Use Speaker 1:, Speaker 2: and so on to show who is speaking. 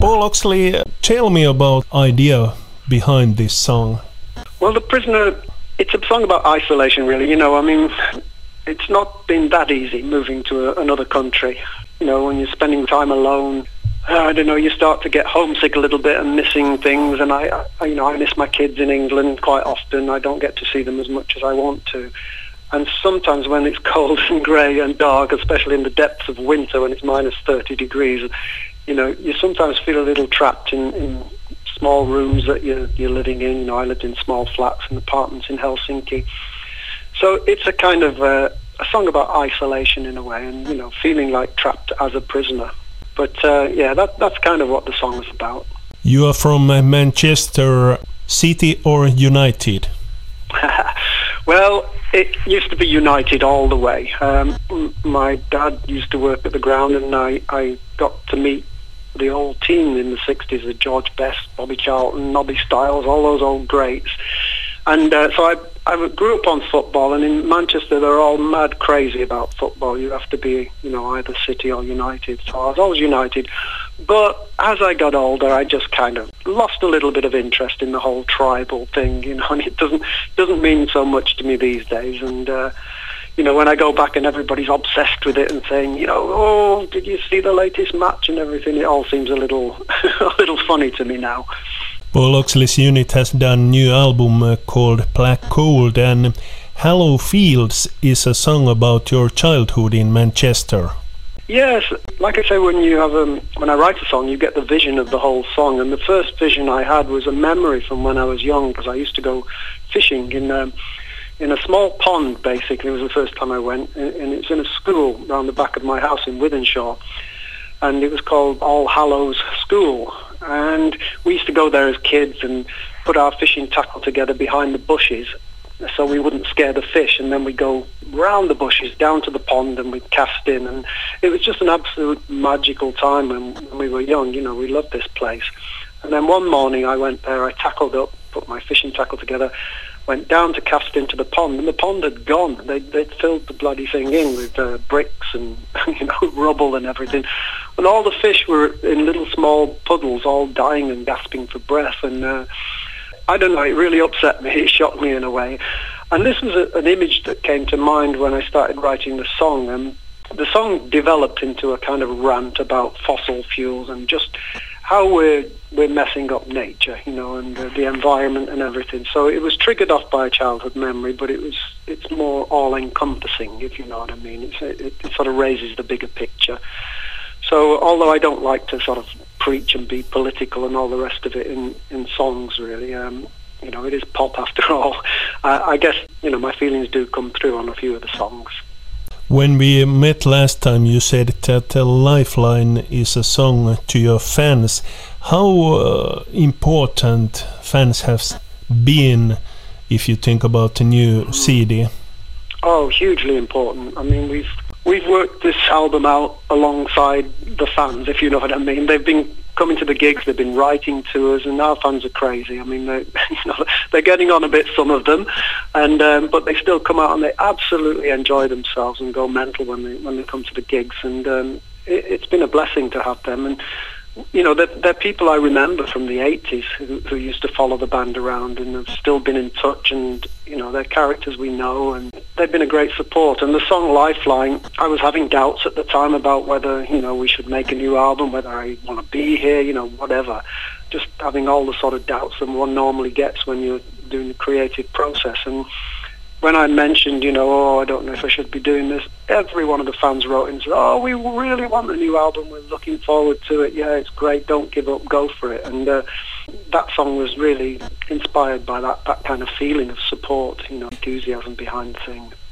Speaker 1: Paul Oxley, tell me about idea behind this song.
Speaker 2: Well, The Prisoner, it's a song about isolation, really. It's not been that easy moving to another country. When you're spending time alone, I don't know, you start to get homesick a little bit and missing things. And I miss my kids in England quite often. I don't get to see them as much as I want to. And sometimes when it's cold and grey and dark, especially in the depths of winter when it's minus 30 degrees, you sometimes feel a little trapped in small rooms that you're living in. I lived in small flats and apartments in Helsinki. So it's a kind of a song about isolation in a way, and feeling like trapped as a prisoner. But that's kind of what the song is about.
Speaker 1: You are from Manchester City or United?
Speaker 2: Well, it used to be United all the way. My dad used to work at the ground, and I got to meet the old team in the 60s, with George Best, Bobby Charlton, Nobby Stiles, all those old greats. And so I grew up on football, and in Manchester they're all mad crazy about football. You have to be, either City or United. So I was always United. But as I got older, I just kind of lost a little bit of interest in the whole tribal thing, and it doesn't mean so much to me these days. And when I go back and everybody's obsessed with it and saying, oh, did you see the latest match and everything? It all seems a little funny to me now.
Speaker 1: Paul Oxley's unit has done a new album called Black Cold, and Hello Fields is a song about your childhood in Manchester.
Speaker 2: Yes, like I say, when I write a song, you get the vision of the whole song, and the first vision I had was a memory from when I was young, because I used to go fishing in a small pond. Basically, it was the first time I went, and it's in a school around the back of my house in Wythenshawe, and it was called All Hallows School. And we used to go there as kids and put our fishing tackle together behind the bushes so we wouldn't scare the fish, and then we'd go round the bushes down to the pond and we'd cast in, and it was just an absolute magical time when we were young. We loved this place. And then one morning I went there, I tackled up, put my fishing tackle together, went down to cast into the pond, and the pond had gone. They'd filled the bloody thing in with bricks and rubble and everything, and all the fish were in little small puddles, all dying and gasping for breath. And I don't know, it really upset me. It shocked me in a way. And this was an image that came to mind when I started writing the song. And the song developed into a kind of rant about fossil fuels and just how we're messing up nature, and the environment and everything. So it was triggered off by a childhood memory, but it's more all-encompassing, if you know what I mean. It sort of raises the bigger picture. So although I don't like to sort of preach and be political and all the rest of it in songs, really, it is pop after all. I guess, my feelings do come through on a few of the songs.
Speaker 1: When we met last time, you said that Lifeline is a song to your fans. How important fans have been, if you think about the new CD?
Speaker 2: Oh, hugely important. I mean, we've worked this album out alongside the fans, if you know what I mean. They've been coming to the gigs, they've been writing to us, and our fans are crazy. I mean, they're getting on a bit, some of them, and but they still come out and they absolutely enjoy themselves and go mental when they come to the gigs, and it's been a blessing to have them. And they're people I remember from the 80s who used to follow the band around and have still been in touch, and they're characters we know, and they've been a great support. And the song Lifeline, I was having doubts at the time about whether we should make a new album, whether I want to be here, whatever, just having all the sort of doubts that one normally gets when you're doing the creative process. And when I mentioned, I don't know if I should be doing this, every one of the fans wrote in and said, oh, we really want the new album, we're looking forward to it, yeah, it's great, don't give up, go for it. And that song was really inspired by that kind of feeling of support, enthusiasm behind the thing.